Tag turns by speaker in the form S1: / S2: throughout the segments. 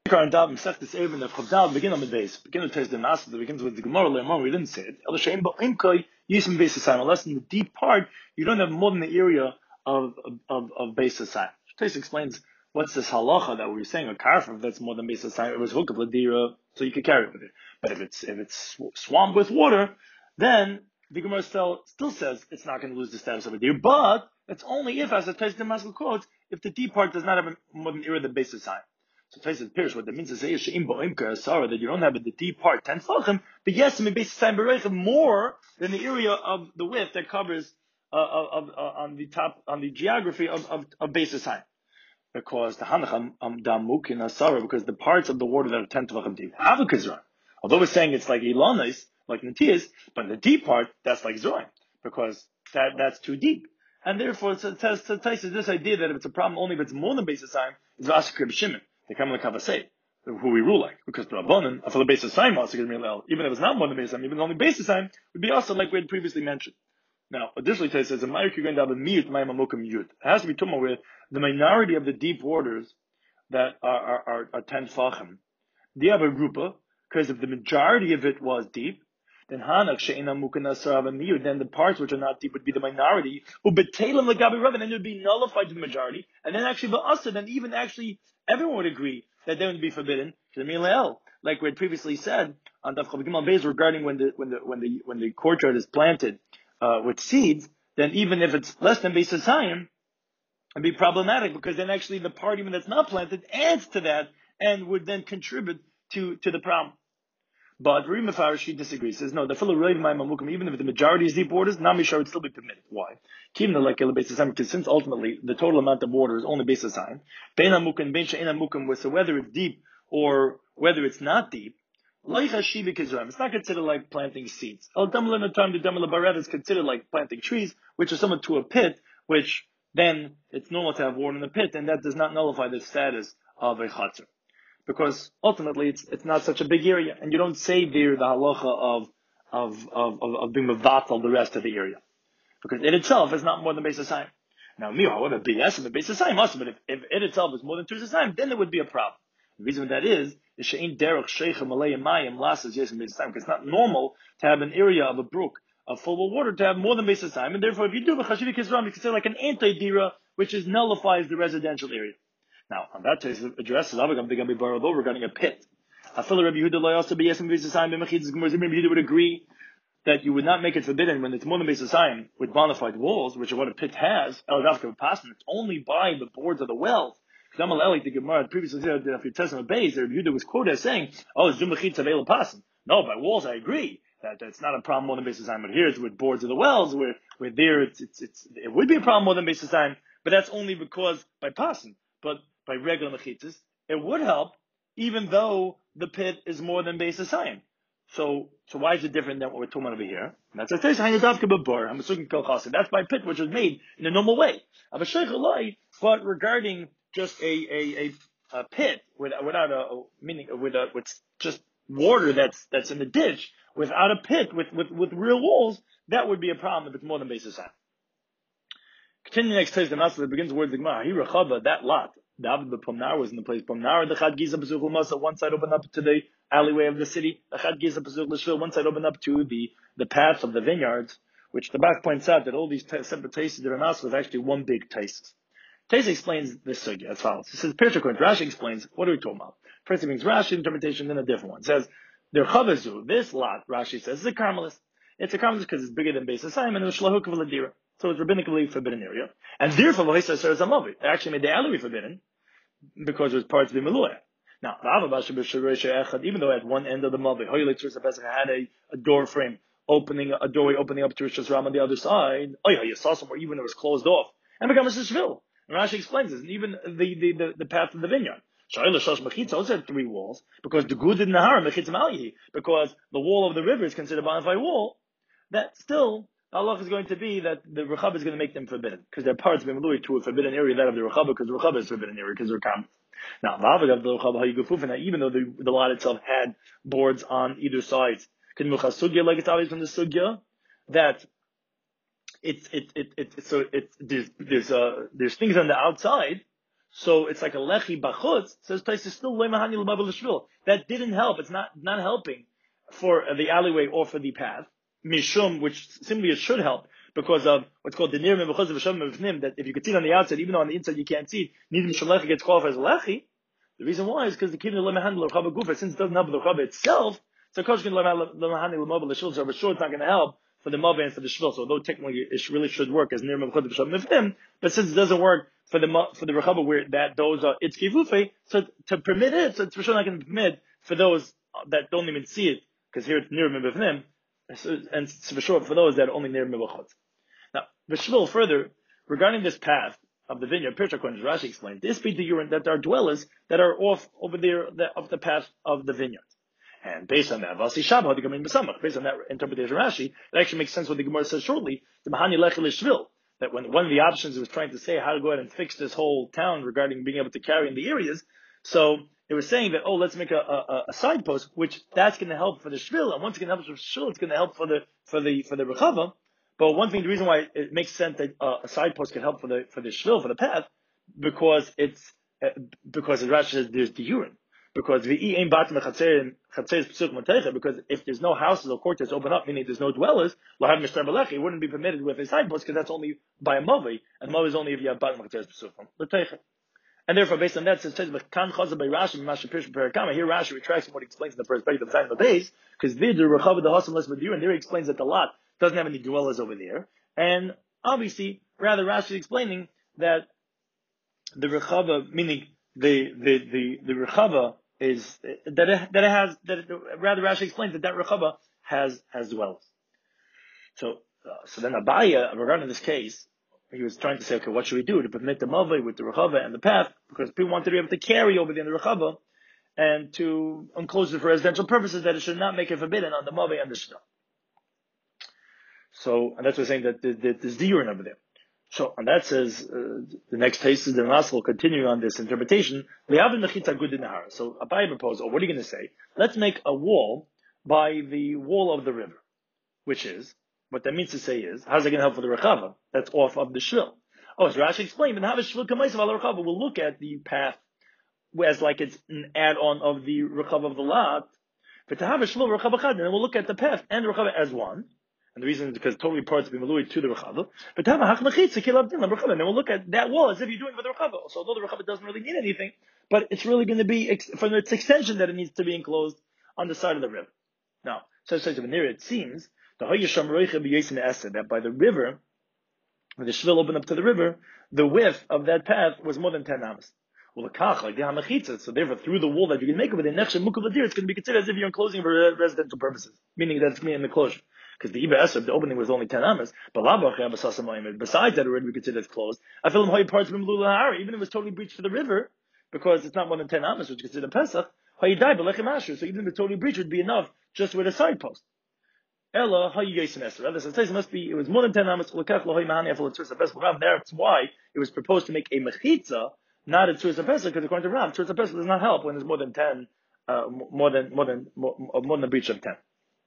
S1: Current Dab, Mesechtes Eruvin, of Chavdal, begin on the base. Begin with the Master, that begins with the Gemara, Le'amon, we didn't say it. El Shein Ba'imkoi, Yism Beis Hasayim. Unless in the deep part, you don't have more than the area of Beis Hasayim. Tais explains, what's this halacha that we were saying, a karf, that's more than Beis Hasayim, it was hooked of Ladira, so you could carry it with it. But if it's swamped with water, then the Gemara still says it's not going to lose the status of a deer, but it's only if, as the Tais Damascus quotes, if the deep part does not have more than area than Beis Hasayim. So Tais Pirish, what that means is that you don't have the deep part 10 tefachim, but yes, in Beis Hasayim bereichim more than the area of the width that covers on the geography of Beis Hasayim. Because the Hanacham Damuk in Asara, because the parts of the water that are 10 tefachim deep have a kizran. Although we're saying it's like Ilanis, like Natias, but the deep part, that's like Zorim, because that's too deep. And therefore, it says this idea that if it's a problem only if it's more than Beis Hasayim, is Vasakir B'Shimon. They come like Havasei, who we rule like. Because the Rabbanan, after the Beis Hasayim, even if it's not more than Beis Hasayim, even only Beis Hasayim, would be also like we had previously mentioned. Now, additionally, it says, you're going to have a miyut, mayim amukim yud. It has to be tumma with the minority of the deep waters that are 10 tefachim. They have a rupa, because if the majority of it was deep, then hanach she'ena mukin asar miyut, then the parts which are not deep would be the minority, ubetelim legabi rav, and then it would be nullified to the majority, and then actually ba'asad, then even actually everyone would agree that they would be forbidden, like we had previously said on Daf Chav Gimel Beis regarding when the courtyard is planted with seeds, then even if it's less than Beis Hasayim, it'd be problematic, because then actually the part even that's not planted adds to that and would then contribute to the problem. But Rim Mefarish disagrees. Says no, the fellow even if the majority is deep waters, Namishar would still be permitted. Why? Because since ultimately the total amount of water is only Beis Hasayim, Bein Hamukim, Bein She'ein Hamukim, so whether it's deep or whether it's not deep, it's not considered like planting seeds. The is considered like planting trees, which are similar to a pit, which then it's normal to have water in the pit, and that does not nullify the status of a chatzar. Because ultimately it's not such a big area, and you don't say there the halacha of being mevatel the rest of the area, because it itself is not more than Beis Hasayim. Now, however, BS and Beis Hasayim also, but if it itself is more than 2 Hasayim, then there would be a problem. The reason that is she'ein derech sheichem alayim mayim lasas yes in Beis Hasayim, because it's not normal to have an area of a brook full of water to have more than Beis Hasayim, and therefore if you do the chashivi kizram, you consider like an anti-dira, which nullifies the residential area. Now, on that case, it addresses regarding a pit. I feel Rabbi Yehuda also be yes in Beis Hasayim. Rabbi Yehuda would agree that you would not make it forbidden when it's more than Beis Hasayim with bona fide walls, which is what a pit has. It's only by the boards of the wells. Like the Gemara previously said that if you're testing a base, Rabbi Yehuda was quoted as saying, "Oh, zumachitz avela pasim." No, by walls I agree that it's not a problem more than Beis Hasayim, but here it's with boards of the wells, where there it would be a problem more than Beis Hasayim, but that's only because by pasim. But by regular mechitzas, it would help, even though the pit is more than Beis Hasayim. So why is it different than what we're talking about over here? And that's by pit which was made in a normal way. But regarding just a pit with just water that's in the ditch without a pit with real walls, that would be a problem if it's more than Beis Hasayim. Continue next place, the Master begins words like that lot. David the Pomnar was in the place. Pomnar, the Chad Giza Pazuk Masa, one side opened up to the alleyway of the city. The Chad Giza Pazuk Lishvil, one side opened up to the paths of the vineyards, which the back points out that all these separate tastes that are not was actually one big taste. Taste explains this sugya as follows. It says, Rashi explains, what are we talking about? First it means Rashi interpretation, then a different one. It says, their Chavazu, this lot, Rashi says, is a Carmelist. It's a Carmelist because it's bigger than Beis Hasayim, and it's Shlahuk of Ladira. So it's rabbinically forbidden area. And therefore, it actually made the alleyway forbidden, because it was parts of the Meluah. Now, even though at one end of the Mavi, had a door frame a doorway opening up to Rosh Hashanah on the other side, you saw somewhere even it was closed off, and become a Shvil. And Rashi explains this, and even the path of the vineyard. Also had 3 walls, because the Gud in Nahar, because the wall of the river is considered a bona fide wall, that still, Allah is going to be that the Rechab is going to make them forbidden, because they're parts of Bimului to a forbidden area, that of the Rechab, because the Rechab is a forbidden area, because they're common. Now, even though the lot itself had boards on either side, like it's obvious from the Sugya, that there's things on the outside, So it's like a lechi bachutz. Says Tais is still lemahani l'mavel l'shvil. That didn't help. It's not helping for the alleyway or for the path. Mishum, which simply it should help because of what's called the nirmim v'chaz v'shem v'vnim. That if you can see it on the outside, even though on the inside you can't see it, nidim shalechi gets qualified as a lechi. The reason why is because the kivin lemahani l'chava gufa, since it doesn't help the l'chava itself, so koshkin lemahani l'mavel l'shvil. So for sure it's not going to help for the Maveh and for the Shvil. So although technically it really should work as Nirmim Chod V'Shem Mivim, but since it doesn't work for the Rechava where those are it's Kivufe, so to permit it, so it's for sure not going to permit for those that don't even see it, because here it's Nirmim Mivim, and it's for sure for those that only Nirmim Chod. Now, the Shvil further, regarding this path of the vineyard, Pircha Kohen Rashi explained, this be the urine that there are dwellers that are off over there of the path of the vineyard. And based on that, based on that interpretation of Rashi, it actually makes sense what the Gemara says shortly, the Mahani Lechi L'Shvil, that when one of the options was trying to say how to go ahead and fix this whole town regarding being able to carry in the areas, so it was saying that, let's make a side post, which that's going to help for the Shvil, and once it's going to help for the Shvil, it's going to help for the Rechava. But one thing, the reason why it makes sense that a side post can help for the Shvil, for the path, because Rashi says there's the urine. Because because if there's no houses or courtyards open up, meaning there's no dwellers, it wouldn't be permitted with a side post because that's only by a mavi, and mavi is only if you have batim chatzei. And therefore, based on that, it says here Rashi retracts from what he explains in the perspective of the base, because there he explains that the lot doesn't have any dwellers over there, and obviously, rather Rashi is explaining that the rechava, meaning the rechava is rather Rashi explains that rechava has dwellers. So then Abaya, regarding this case, he was trying to say, okay, what should we do to permit the mavei with the rechava and the path, because people want to be able to carry over there in the rechava and to enclose it for residential purposes, that it should not make it forbidden on the mavei and the shna. So, and that's what we're saying that there's the urine over there. So, and that says, the next case is the Nasl continuing on this interpretation. So, Abai proposed, what are you going to say? Let's make a wall by the wall of the river. Which is, what that means to say is, how's it going to help for the Rechava? That's off of the Shvil. As Rashi explained, we'll look at the path as like it's an add-on of the Rechava of the lot. But to have a Shvil Rechava Chad, and then we'll look at the path and the Rechava as one. And the reason is because totally parts be malui to the Rechava. But to have a Hachmachitza Kilabdin Rechava, and then we'll look at that wall as if you're doing for the Rechava. So although the Rechava doesn't really need anything, but it's really going to be from its extension that it needs to be enclosed on the side of the river. Now, so it says over there, it seems that by the river, when the Shvil opened up to the river, the width of that path was more than 10 amas. Well, the kach, like the hamachitza, so therefore through the wall that you can make over there, it's going to be considered as if you're enclosing for residential purposes, meaning that's me in the closure. Because the Iba Esrog, the opening was only 10 amas, but besides that already we consider it closed. I feel him parts even if it was totally breached for the river, because it's not more than 10 amas, which is considered Pesach, so even if it's totally breached would be enough just with a side post. Ella, rather, so it must be, it was more than 10 amas, that's why it was proposed to make a mechitza, not a Tzuras HaPesach, because according to Rav, Tzuras HaPesach does not help when there's more than 10, more than a breach of 10.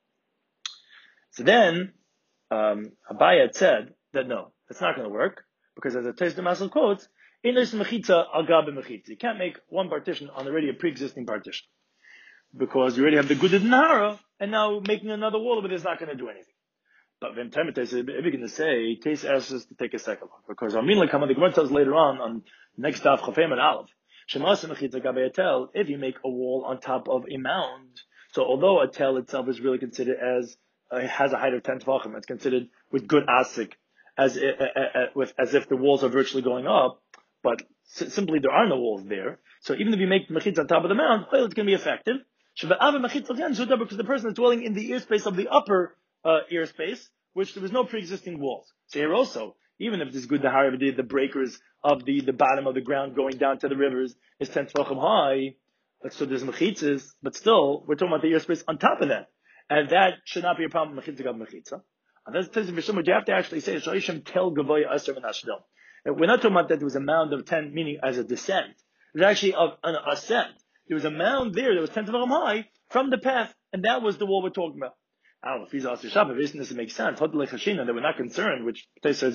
S1: So then, Abaya said that no, that's not going to work, because as it says the Masel quotes, in this mechitza al gab mechitza, you can't make one partition on already a pre-existing partition, because you already have the Gudid Nahara, and now making another wall over there is not going to do anything. But when Temet is going to say, Case asks us to take a second look, because Amin Lekama, the Gemara tells later on next daf Chafem and Aleph, Shemasa mechitza gabe atel, if you make a wall on top of a mound, so although a tel itself is really considered as has a height of 10 tvachim, it's considered with good asik, as if the walls are virtually going up, but simply there are no walls there. So even if you make mechitza on top of the mound, it's going to be effective. Because the person is dwelling in the ear space of the upper ear space, which there was no pre-existing walls. So here also, even if this is good, the breakers of the bottom of the ground going down to the rivers is 10 tvachim high, so there's mechitzas, but still, we're talking about the ear space on top of that. And that should not be a problem with mechitza gab mechitza. And that's what you have to actually say, Shoishim tel gavoy aser min ashdom. We're not talking about that there was a mound of 10, meaning as a descent. It was actually an ascent. There was a mound there that was 10 tvachim high from the path, and that was the wall we're talking about. I don't know if he's asked Shabbat, this makes sense. That we're not concerned, which Tais says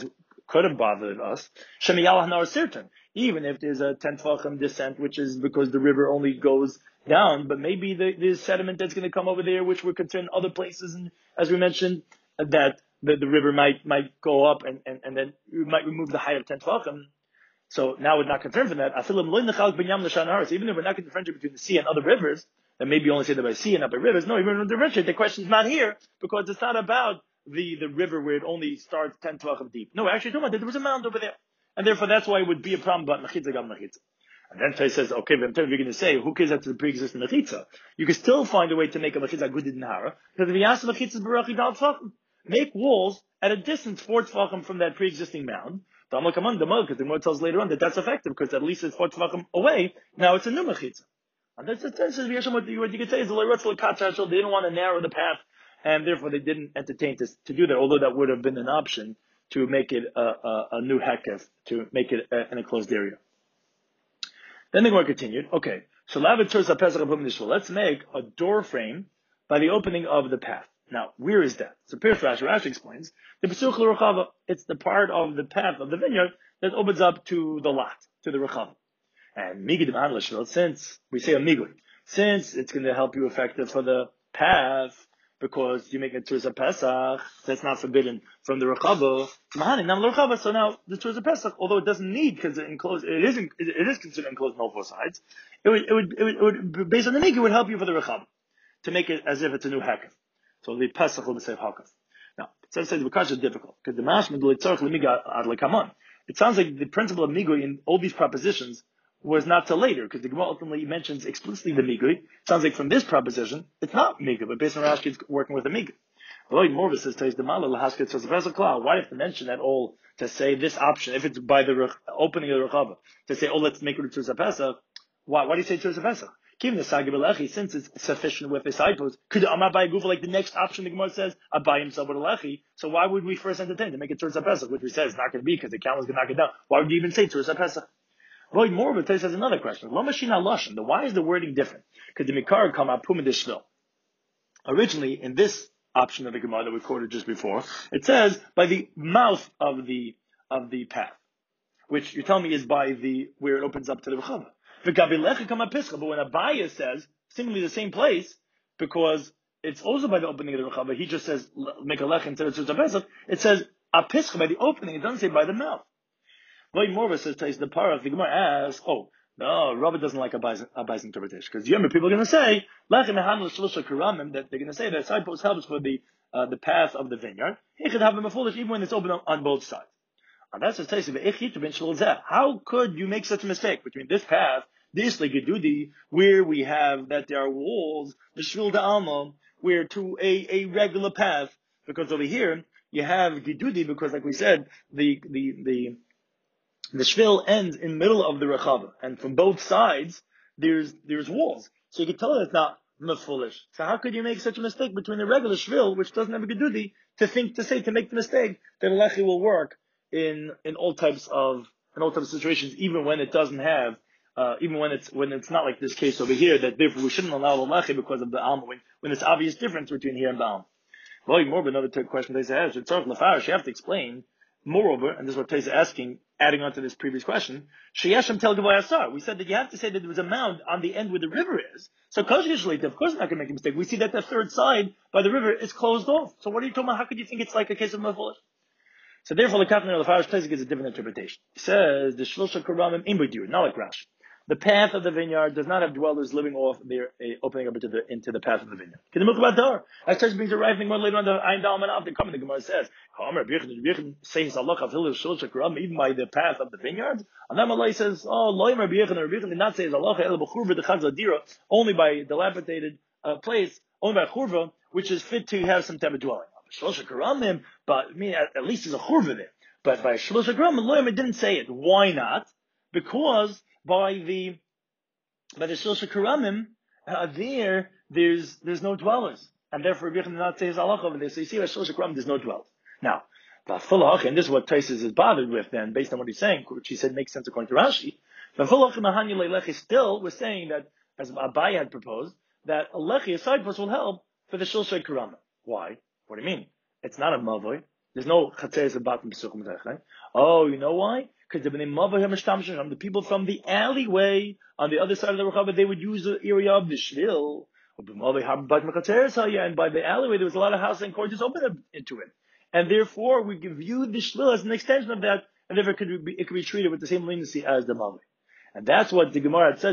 S1: could have bothered us. Shemiyalach Nar Sirtan, even if there's a 10 Tvachim descent, which is because the river only goes down, but maybe there's sediment that's going to come over there, which we're concerned other places, and as we mentioned, that the river might go up and then you might remove the height of 10 Tvachim. So now we're not concerned for that. Even if we're not going to differentiate between the sea and other rivers, then maybe only say that by sea and not by rivers. No, even when differentiate, the question is not here because it's not about the river where it only starts 10 tvachim deep. No, we're actually talking about that there was a mound over there. And therefore that's why it would be a problem about mechitza gam mechitza. And then Tais says, okay, but you're going to say, who cares after the pre-existing mechitza? You can still find a way to make a mechitza good in Hara, because if you ask the mechitza barachi dal tvachim, make walls at a distance 4 tvachim from that pre-existing mound. Because the Gemara tells later on that that's effective because at least it's 4 tvachim away. Now it's a new mechitza. And that's what you could say is the they didn't want to narrow the path, and therefore they didn't entertain to do that. Although that would have been an option to make it a new hekef, to make it an enclosed area. Then the Gemara continued. Okay, so let's make a door frame by the opening of the path. Now, where is that? So Rashi explains, it's the part of the path of the vineyard that opens up to the lot, to the Rechava. And since we say a migui, since it's going to help you effective for the path, because you make it Turzah Pesach, that's not forbidden from the Rechava, so now the Turzah Pesach, although it doesn't need, because it is considered enclosed on all 4 sides, it would based on the migui, it would help you for the Rechava, to make it as if it's a new hekef. So the Pesach will be safe hakaf. Now, it says the Makash is difficult because the mashmad l'tzarich l'miga ad lekamon. It sounds like the principle of migui in all these propositions was not till later because the Gemara ultimately mentions explicitly the migui. It sounds like from this proposition it's not migui, but based on Rashi it's working with the migui. Lloyd Morvis says the mala lahasket says the why have to mention that all to say this option if it's by the opening of the rechava to say let's make it a Turzah Pesach? Why do you say Turzah Pesach? Since it's sufficient with the side post, could Amabai Gufa like the next option the Gemara says, Abai himself with a lechi. So why would we first entertain to make it Turzah Pesach, which we said is not going to be because the camel is going to knock it down? Why would you even say Turzah Pesach? Roy Moravit says another question. Lomashina Lashon. Why is the wording different? Because the Mikar come out Puma Dishvil. Originally, in this option of the Gemara that we quoted just before, it says by the mouth of the path, which you tell me is by where it opens up to the Rechava. But when Abaya says, seemingly the same place, because it's also by the opening of the Rechava, he just says, make a lech instead of Turzah Pesach, it says, a pischa by the opening, it doesn't say by the mouth. Lloyd Morvis says, the parah, the Gemara asks, no, Rabbi doesn't like Abaya's interpretation, because remember, people are going to say, that they're going to say that side post helps for the path of the vineyard. He could have them a foolish even when it's open on both sides. And that's how could you make such a mistake between this path, this Legedudi, where we have that there are walls, the Shvil Da'alma, where to a regular path, because over here you have Gedudi, because like we said, the Shvil ends in the middle of the Rechava, and from both sides there's walls. So you can tell that it's not foolish. So how could you make such a mistake between the regular Shvil, which doesn't have a Gedudi, to make the mistake that a Lechi will work in all types of situations, even when it doesn't have, even when it's not like this case over here, that therefore we shouldn't allow the lechi because of the alma, when it's obvious difference between here and the alma. Well, moreover, another question they say, you have to explain, moreover, and this is what Taisa asking, adding on to this previous question, Sheyeshem tel Gavoy Asar. We said that you have to say that there was a mound on the end where the river is. So of course we're not going to make a mistake. We see that the third side by the river is closed off. So what are you talking about? How could you think it's like a case of Mefolish? So therefore, the Kaplan of the Farish Pesach gives a different interpretation. He says, the Shlosha Karamim Imbudir, not like Rashi. The path of the vineyard does not have dwellers living off there, opening up into the path of the vineyard. As Taisa brings a right thing more later on the Ein Dal Man after coming, the Gemara says, even by the path of the vineyard. And then Malay says, Loim Rabbi did not say only by dilapidated place, only by Churva, which is fit to have some type of dwelling. Shlosha Karamim, but I mean, at least there's a churva there. But by Shlosha Karamim, Loim didn't say it. Why not? Because by the Shlosha Karamim, there's no dwellers, and therefore Rabbi did not say his halacha over there. So you see, by Shlosha Karamim, there's no dwellers. Now, and this is what Taisus is bothered with. Then, based on what he's saying, which he said makes sense according to Rashi. Still, we're saying that as Abai had proposed, that a lechi, a side post, will help for the Shlosha Karamim. Why? What do you mean? It's not a mavoi. There's no chatzeres at bottom pesuchim right? Oh, you know why? Because the people from the alleyway on the other side of the rechava, they would use the area of the shvil. And by the alleyway, there was a lot of houses and courts open into it. And therefore, we can view the shvil as an extension of that, and therefore it could be treated with the same leniency as the mavoi. And that's what the Gemara had said,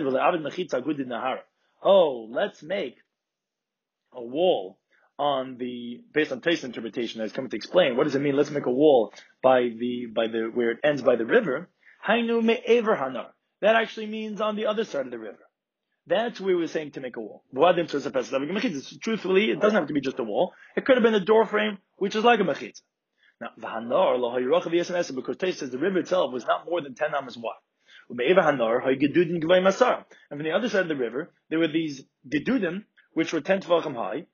S1: oh, let's make a wall based on Taisa interpretation, as coming to explain, what does it mean? Let's make a wall by the where it ends by the river. Hainu me'ever hanar. That actually means on the other side of the river. That's where we're saying to make a wall. Truthfully, it doesn't have to be just a wall. It could have been a door frame, which is like a mechitza. Now, because Taisa says the river itself was not more than 10 amas wide. And from the other side of the river, there were these gedudim, which were 10 tefachim high.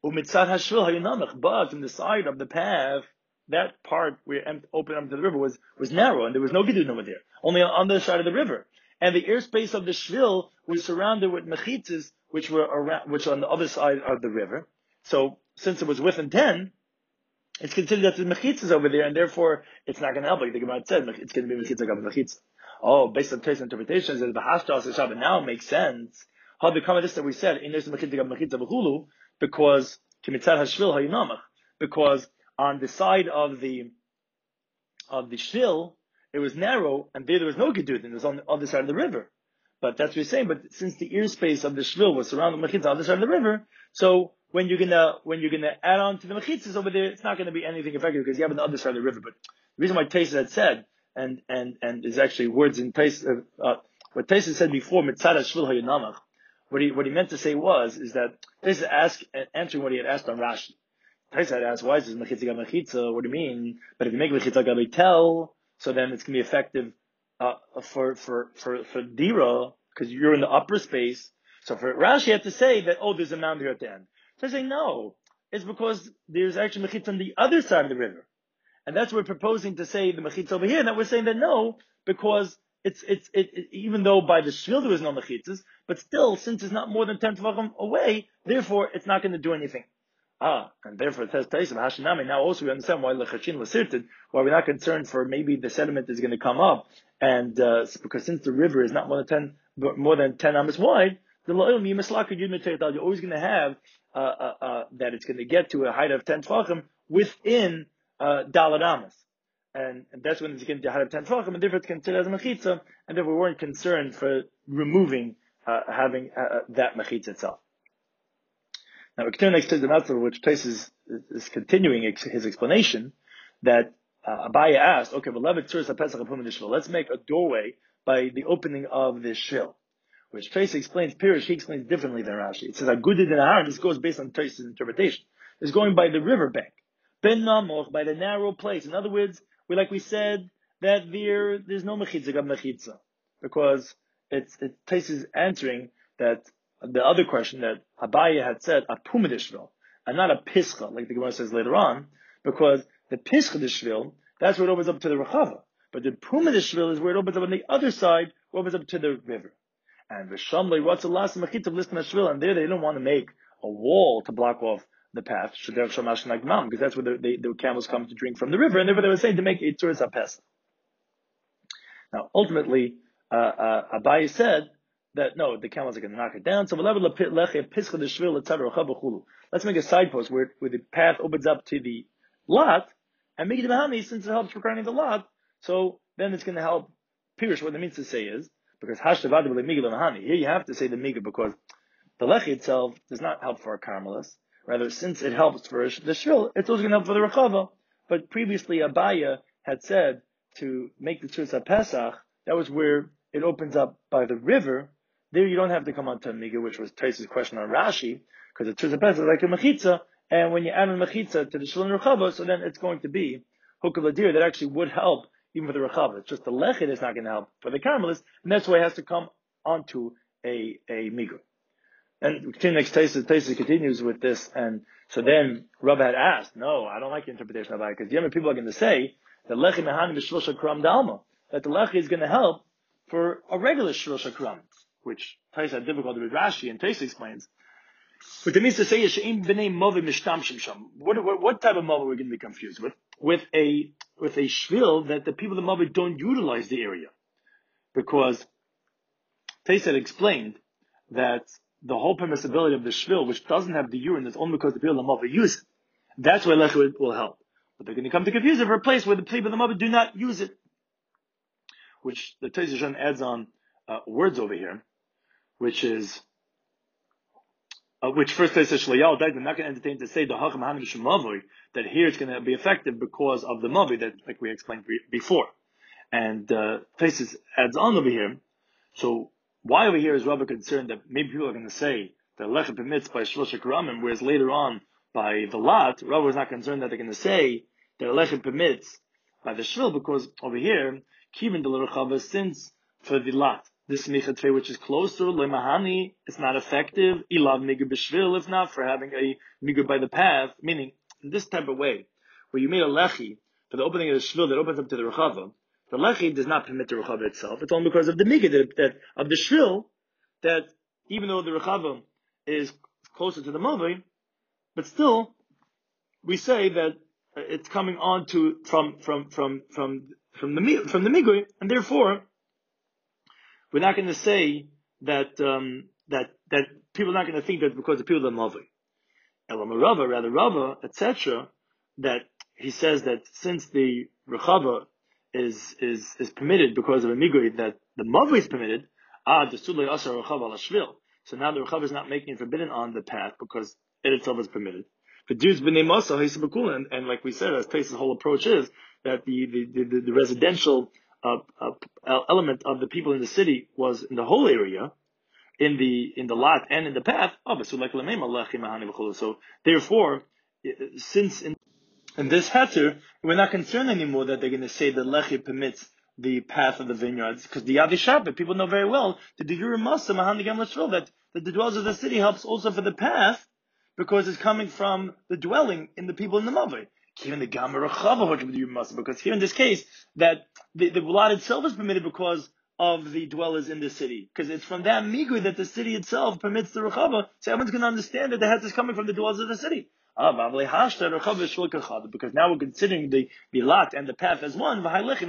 S1: But from the side of the path, that part where it opened up to the river was narrow, and there was no gedudim over there, only on the other side of the river. And the airspace of the shvil was surrounded with mechitzas, which were on the other side of the river. So, since it was within 10, it's considered that the mechitzas over there, and therefore it's not going to help. Like the Gemara said, it's going to be mechitzah gam mechitza. Oh, based on Tei's interpretations, the Bahashtas Shabbat now makes sense. How the comment that we said in this mechitza gam mechitza b'chulu, because kimitzad hashvil hayinamach, because on the side of the shvil it was narrow, and there was no gedud, and it was on the other side of the river. But that's what we're saying. But since the airspace of the shvil was surrounding the mechitza on the other side of the river, so when you're gonna add on to the mechitzas over there, it's not going to be anything effective because you have on the other side of the river. But the reason why Teiss had said, and is actually words in Teiss, what Teiss said before, mitzad hashvil hayinamach, what he meant to say is that Teiss answering what he had asked on Rashi. Teiss had asked, why is this mechitza gam mechitza? What do you mean? But if you make mechitza gam tel, so then it's going to be effective for dira, because you're in the upper space. So for Rashi, had to say that, there's a mound here at the end. So I say, no, it's because there's actually mechitza on the other side of the river. And that's what we're proposing to say the mechitza over here. And that we're saying that no, because it's even though by the shvil there was no mechitzas, but still, since it's not more than 10 tefachim away, therefore it's not going to do anything. And therefore it says Taisa Hashinami. Now also we understand why Lechachin was sirted, why we're not concerned for maybe the sediment is going to come up, and because since the river is not more than 10 amas wide, the lo'il mimaslakad yud mitaytal, you're always going to have that it's going to get to a height of 10 tefachim within dalad amas, and that's when it's getting to a height of 10 tefachim, and therefore it's considered as a mechitza, and therefore we weren't concerned for removing having that mechitza itself. Now, we continue next to the Matzah, which Tais is continuing his explanation, that Abaye asked, okay, let's make a doorway by the opening of this shil, which Tais explains, Pirish, he explains differently than Rashi. It says, Agudid in Aharon, this goes based on Tais' interpretation. It's going by the riverbank, Ben Namoch, by the narrow place. In other words, we said that there's no mechitza gam mechitza, because Tais is answering that the other question that Abaye had said, a pumidishvil, and not a pischa, like the Gemara says later on, because the pischa dishvil, that's where it opens up to the rechava. But the pumidishvil is where it opens up on the other side, where it opens up to the river. And Vishamli, what's the last mechitzav list shvil? And there they don't want to make a wall to block off the path, because that's where the camels come to drink from the river, and therefore they were saying to make a tzuras ha-pesach. Now, ultimately, Abaye said that no, the camels are going to knock it down. So let's make a side post where the path opens up to the lot, and make it mahani since it helps regarding the lot. So then it's going to help. Pirish, what it means to say is because mahani. Here you have to say the miga because the lechi itself does not help for a carmelis. Rather, since it helps for the shvil, it's also going to help for the rechava. But previously, Abaye had said to make the tzuras pesach. That was where it opens up by the river. There you don't have to come on to Miga, which was Tais's question on Rashi, because the tzuras pesach is like a mechitza, and when you add a mechitza to the shvil and rechava, so then it's going to be hukav ladir that actually would help even for the rechava. It's just the lechet is not going to help for the carmelis, and that's why it has to come onto a Miga. And we continue next Taisa continues with this, and so then Rav had asked, no, I don't like your interpretation of it, because the other people are going to say that lechi mehani b'shlosh hakram dalma, that the lechi is going to help for a regular shlosh hakram, which Taisa had difficulty with Rashi, and Taisa explains. What it means to say is she'im b'nei movi mishtamshim sham. What type of movi we're going to be confused with? with a shvil that the people of the Mavoi don't utilize the area, because Taisa explained that the whole permissibility of the shvil, which doesn't have the urine, is only because the people of the Mavoi use it. That's where Lechi will help. But they're going to come to confuse it for a place where the people of the Mavoi do not use it, which the Taisa adds on words over here, which is which first says Shlayal died. They're not going to entertain to say the Hacham Hanim Shemavoi, that here it's going to be effective because of the Mavi that, like we explained before. And Taisus adds on over here. So why over here is Rabbi concerned that maybe people are going to say that Lechem permits by Shlosh Karamim, whereas later on by the Lot, Rabbi is not concerned that they're going to say that Lechem permits by the Shvil, because over here, Kivin the L'Rechava, since for the Lot, this Michatve, which is closer, Lemahani, it's not effective. Ilav Migur B'Shvil, if not, for having a Migur by the path, meaning in this type of way, where you made a Lechi for the opening of the Shvil that opens up to the Rechava, the Lechi does not permit the Rechava itself. It's only because of the Migur that of the Shvil, that even though the Rechava is closer to the Mavi, but still, we say that it's coming on to from the Migur, and therefore, we're not going to say that that people are not going to think that because the people are Mavi. Elam Rava, rather Rava, etc., that he says that since the Rechava is permitted because of a Migur, that the Mavi is permitted, the Sulei Asar Rechava al Shvil. So now the Rechava is not making it forbidden on the path because it itself is permitted. And like we said, as Tais's whole approach is that the residential element of the people in the city was in the whole area, in the lot and in the path. So therefore, since in this heter, we're not concerned anymore that they're going to say that Lechi permits the path of the vineyards, because the Yadi Shabbat, people know very well that the Yurim Masa that the dwellers of the city helps also for the path, because it's coming from the dwelling in the people in the Mavi. Even the Gamar Rechava, because here in this case, that the lot itself is permitted because of the dwellers in the city. Because it's from that Migur that the city itself permits the Rechava, so everyone's going to understand that the het is coming from the dwellers of the city. Because now we're considering the lot and the path as one,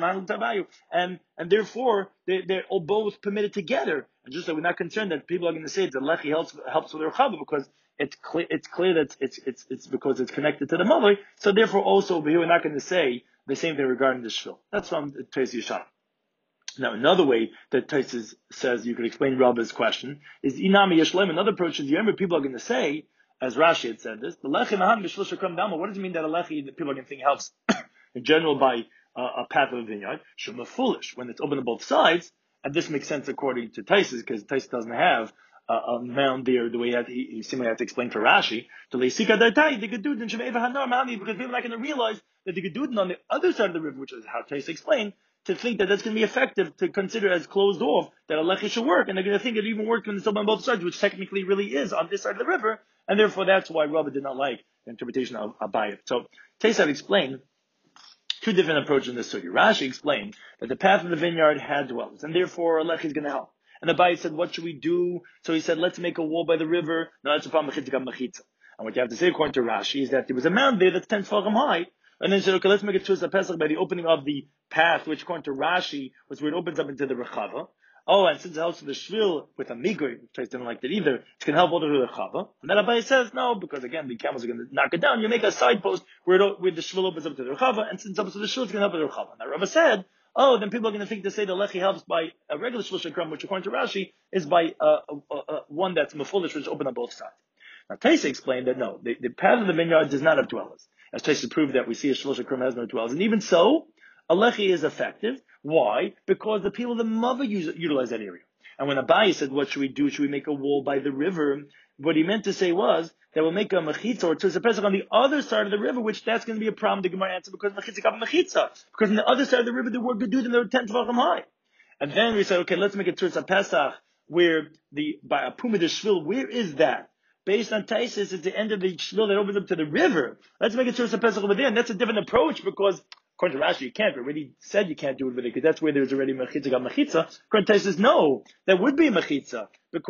S1: and therefore they're all both permitted together. And just so we're not concerned that people are going to say that Lechi helps with the Rechava, because it's clear that it's because it's connected to the Mavi. So therefore also over here we're not going to say the same thing regarding the Shvil. That's from Tais Yishar. Now another way that Tais says you could explain Rabba's question is Inami Yeshleim. Another approach is you remember people are going to say, as Rashi had said this, the Lechi Mahan B'Shlosh Kram Dama. What does it mean that a Lechi that people are going to think helps in general by a path of a vineyard? Shema foolish when it's open on both sides, and this makes sense according to Tais, because Tais doesn't have a mound there the way he seemingly had to explain for Rashi. Because people are not going to realize that the Gedudin on the other side of the river, which is how Tais explained, to think that that's going to be effective, to consider as closed off, that a Lechi should work, and they're going to think it even works when it's open on both sides, which technically really is on this side of the river, and therefore that's why Rabbi did not like the interpretation of Abayit. So Tais had explained two different approaches in this sugi. Rashi explained that the path of the vineyard had dwellers, and therefore a Lechi is going to help. And Abayit said, what should we do? So he said, let's make a wall by the river. No, that's a problem. And what you have to say according to Rashi is that there was a mound there that's 10 tefachim high. And then he said, okay, let's make a Tzursa Pesach by the opening of the path, which according to Rashi was where it opens up into the Rechava. Oh, and since it helps with the Shvil, with a Migur, Tais didn't like that either, it's going to help all the Rechava. And then Abayit says, no, because again, the camels are going to knock it down. You make a side post where the Shvil opens up to the Rechava, and since it opens to the Shvil, it's going to help with the Rechava. Now Rabbi said, oh, then people are going to think to say the Lechi helps by a regular Shlosh Kram, which according to Rashi is by one that's Mefulish, which is open on both sides. Now Taisa explained that no, the path of the vineyard does not have dwellers. As Taisa proved that we see a Shlosh Kram has no dwellers. And even so, a Lechi is effective. Why? Because the people of the Mava utilize that area. And when Abaye said, what should we do? Should we make a wall by the river? What he meant to say was that we'll make a mechitza or tzursa pesach on the other side of the river, which that's going to be a problem. The Gemara answered because mechitza got mechitza. Because on the other side of the river there were gedud and there were 10 tefachim high. And then we said, okay, let's make a tzursa pesach where by a puma de shvil. Where is that? Based on Taisis, it's the end of the shvil that opens up to the river. Let's make a tzursa pesach over there, and that's a different approach because according to Rashi, you can't. We already said you can't do it with it because that's where there's already mechitza got mechitza. According to Taisis, no, that would be a mechitza because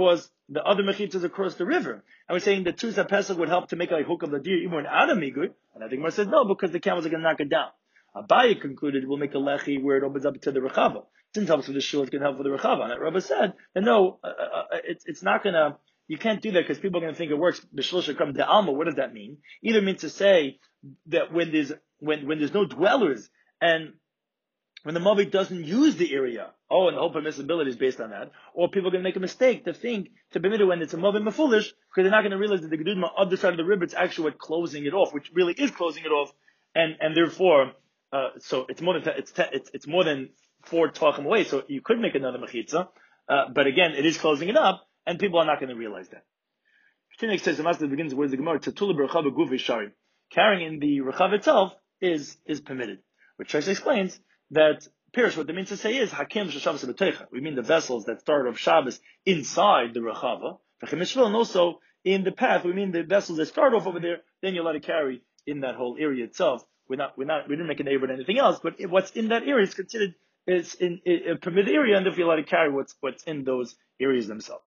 S1: the other mechitzas across the river. And we're saying the Tusa Pesach would help to make a hook of the deer even out of Migur. And I think Mar says no, because the camels are going to knock it down. Abaye concluded we'll make a lechi where it opens up to the Rechava. Since it helps with the shul, it can help with the Rechava. And that Rabbi said, that no, it's not going to, you can't do that because people are going to think it works. B'shul shekram de alma, what does that mean? Either means to say that when there's no dwellers and when the Mavik doesn't use the area, and the whole permissibility is based on that, or people are going to make a mistake to think, to permit it when it's a Mavik Mefulish, because they're not going to realize that the Gedud on the other side of the river, it's actually what closing it off, which really is closing it off, and therefore, so it's more than, it's more than 4 Tachim away, so you could make another Mechitza, but again, it is closing it up, and people are not going to realize that. Shtinik says, the Master begins with the Gemara, Tatula b'Rechav Guv Shari. Carrying in the Rechav itself is permitted. Which Shaish explains that Pirish, what it means to say is Hakim Shabbos B'Teicha. We mean the vessels that start of Shabbos inside the Rechava, and also in the path. We mean the vessels that start off over there. Then you're allowed to carry in that whole area itself. We didn't make an area with anything else, but what's in that area is considered is in a permitted area, and if you're allowed to carry what's in those areas themselves.